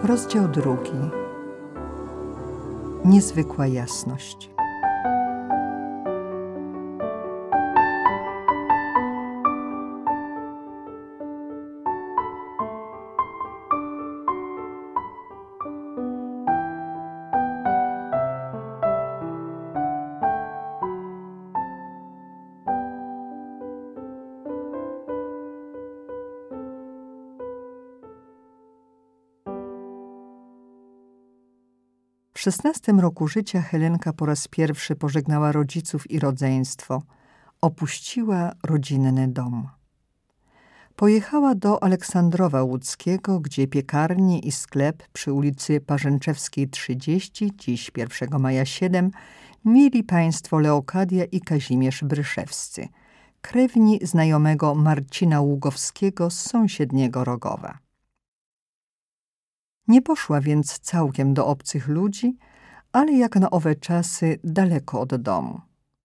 Rozdział 2. Niezwykła jasność. W 16 roku życia Helenka po raz pierwszy pożegnała rodziców i rodzeństwo. Opuściła rodzinny dom. Pojechała do Aleksandrowa Łódzkiego, gdzie piekarnię i sklep przy ulicy Parzęczewskiej 30, dziś 1 maja 7, mieli państwo Leokadia i Kazimierz Bryszewscy, krewni znajomego Marcina Ługowskiego z sąsiedniego Rogowa. Nie poszła więc całkiem do obcych ludzi, ale jak na owe czasy daleko od domu.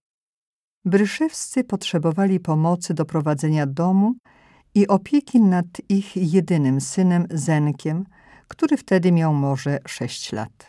Bryszewscy potrzebowali pomocy do prowadzenia domu i opieki nad ich jedynym synem Zenkiem, który wtedy miał może 6 lat.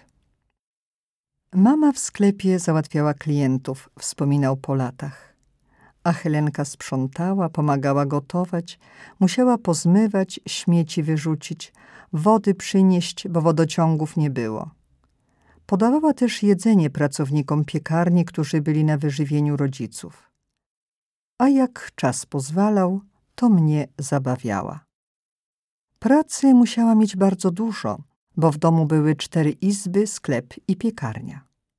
Mama w sklepie załatwiała klientów, wspominał po latach. A Helenka sprzątała, pomagała gotować, musiała pozmywać, śmieci wyrzucić, wody przynieść, bo wodociągów nie było. Podawała też jedzenie pracownikom piekarni, którzy byli na wyżywieniu rodziców. A jak czas pozwalał, to mnie zabawiała. Pracy musiała mieć bardzo dużo, bo w domu były 4 izby, sklep i piekarnia.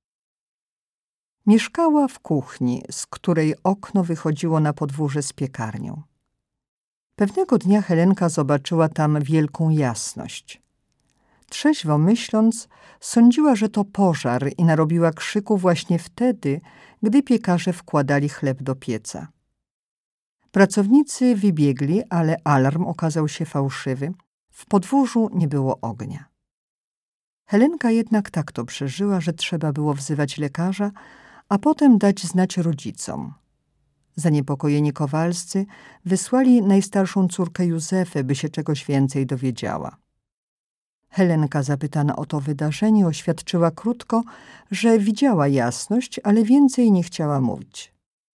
Mieszkała w kuchni, z której okno wychodziło na podwórze z piekarnią. Pewnego dnia Helenka zobaczyła tam wielką jasność. Trzeźwo myśląc, sądziła, że to pożar i narobiła krzyku właśnie wtedy, gdy piekarze wkładali chleb do pieca. Pracownicy wybiegli, ale alarm okazał się fałszywy. W podwórzu nie było ognia. Helenka jednak tak to przeżyła, że trzeba było wzywać lekarza, a potem dać znać rodzicom. Zaniepokojeni Kowalscy wysłali najstarszą córkę Józefę, by się czegoś więcej dowiedziała. Helenka, zapytana o to wydarzenie, oświadczyła krótko, że widziała jasność, ale więcej nie chciała mówić.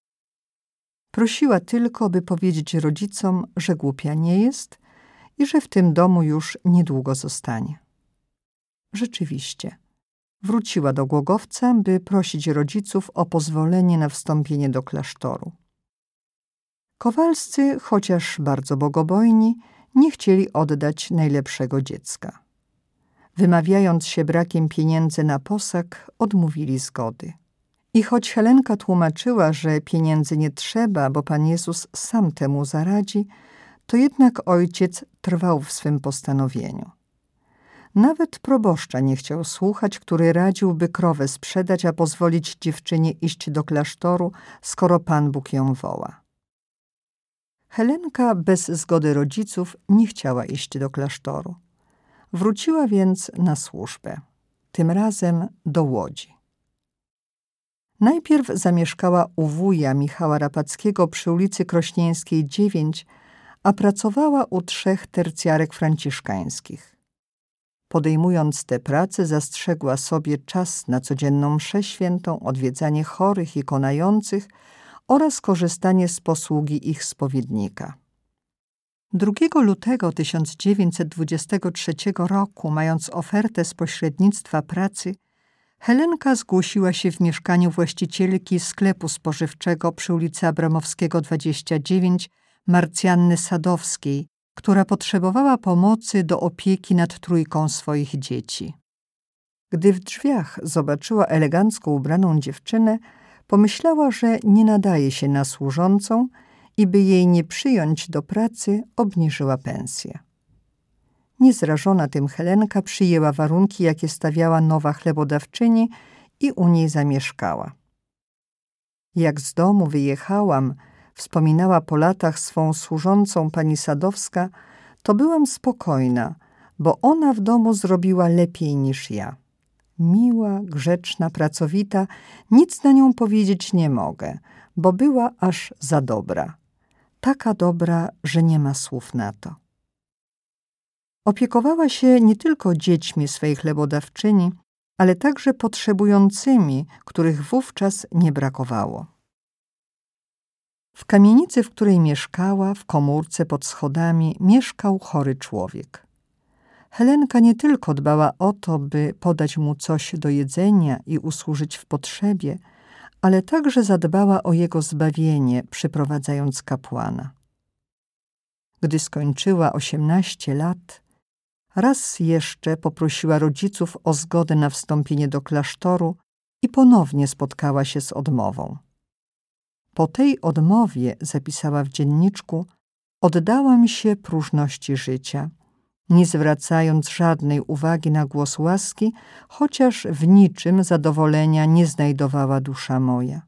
Prosiła tylko, by powiedzieć rodzicom, że głupia nie jest i że w tym domu już niedługo zostanie. Rzeczywiście, wróciła do Głogowca, by prosić rodziców o pozwolenie na wstąpienie do klasztoru. Kowalscy, chociaż bardzo bogobojni, nie chcieli oddać najlepszego dziecka. Wymawiając się brakiem pieniędzy na posag, odmówili zgody. I choć Helenka tłumaczyła, że pieniędzy nie trzeba, bo Pan Jezus sam temu zaradzi, to jednak ojciec trwał w swym postanowieniu. Nawet proboszcza nie chciał słuchać, który radził, by krowę sprzedać, a pozwolić dziewczynie iść do klasztoru, skoro Pan Bóg ją woła. Helenka bez zgody rodziców nie chciała iść do klasztoru. Wróciła więc na służbę, tym razem do Łodzi. Najpierw zamieszkała u wuja Michała Rapackiego przy ulicy Krośnieńskiej 9, a pracowała u 3 tercjarek franciszkańskich. Podejmując tę pracę, zastrzegła sobie czas na codzienną mszę świętą, odwiedzanie chorych i konających oraz korzystanie z posługi ich spowiednika. 2 lutego 1923 roku, mając ofertę z pośrednictwa pracy, Helenka zgłosiła się w mieszkaniu właścicielki sklepu spożywczego przy ulicy Abramowskiego 29 Marcjanny Sadowskiej, która potrzebowała pomocy do opieki nad 3 swoich dzieci. Gdy w drzwiach zobaczyła elegancko ubraną dziewczynę, pomyślała, że nie nadaje się na służącą i by jej nie przyjąć do pracy, obniżyła pensję. Niezrażona tym Helenka przyjęła warunki, jakie stawiała nowa chlebodawczyni i u niej zamieszkała. Jak z domu wyjechałam, wspominała po latach swą służącą pani Sadowska, to byłam spokojna, bo ona w domu zrobiła lepiej niż ja. Miła, grzeczna, pracowita, nic na nią powiedzieć nie mogę, bo była aż za dobra. Taka dobra, że nie ma słów na to. Opiekowała się nie tylko dziećmi swej chlebodawczyni, ale także potrzebującymi, których wówczas nie brakowało. W kamienicy, w której mieszkała, w komórce pod schodami, mieszkał chory człowiek. Helenka nie tylko dbała o to, by podać mu coś do jedzenia i usłużyć w potrzebie, ale także zadbała o jego zbawienie, przyprowadzając kapłana. Gdy skończyła 18 lat, raz jeszcze poprosiła rodziców o zgodę na wstąpienie do klasztoru i ponownie spotkała się z odmową. Po tej odmowie, zapisała w dzienniczku, oddałam się próżności życia, nie zwracając żadnej uwagi na głos łaski, chociaż w niczym zadowolenia nie znajdowała dusza moja.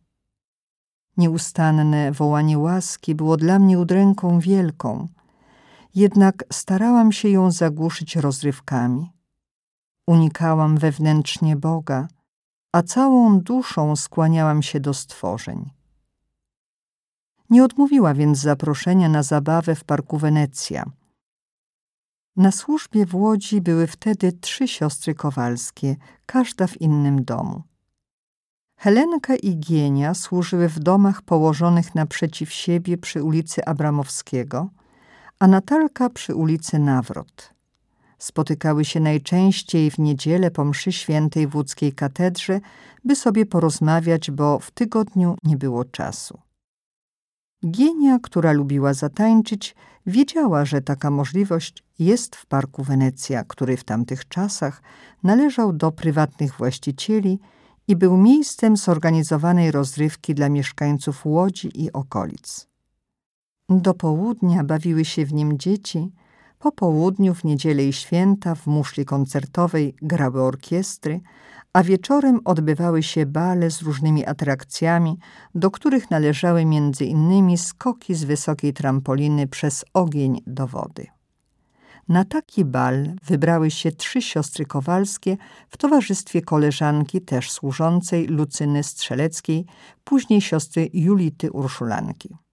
Nieustanne wołanie łaski było dla mnie udręką wielką, jednak starałam się ją zagłuszyć rozrywkami. Unikałam wewnętrznie Boga, a całą duszą skłaniałam się do stworzeń. Nie odmówiła więc zaproszenia na zabawę w parku Wenecja. Na służbie w Łodzi były wtedy 3 siostry Kowalskie, każda w innym domu. Helenka i Gienia służyły w domach położonych naprzeciw siebie przy ulicy Abramowskiego, a Natalka przy ulicy Nawrot. Spotykały się najczęściej w niedzielę po mszy świętej w łódzkiej katedrze, by sobie porozmawiać, bo w tygodniu nie było czasu. Gienia, która lubiła zatańczyć, wiedziała, że taka możliwość jest w parku Wenecja, który w tamtych czasach należał do prywatnych właścicieli i był miejscem zorganizowanej rozrywki dla mieszkańców Łodzi i okolic. Do południa bawiły się w nim dzieci, po południu w niedzielę i święta w muszli koncertowej grały orkiestry, a wieczorem odbywały się bale z różnymi atrakcjami, do których należały między innymi skoki z wysokiej trampoliny przez ogień do wody. Na taki bal wybrały się 3 siostry Kowalskie w towarzystwie koleżanki też służącej Lucyny Strzeleckiej, później siostry Julity Urszulanki.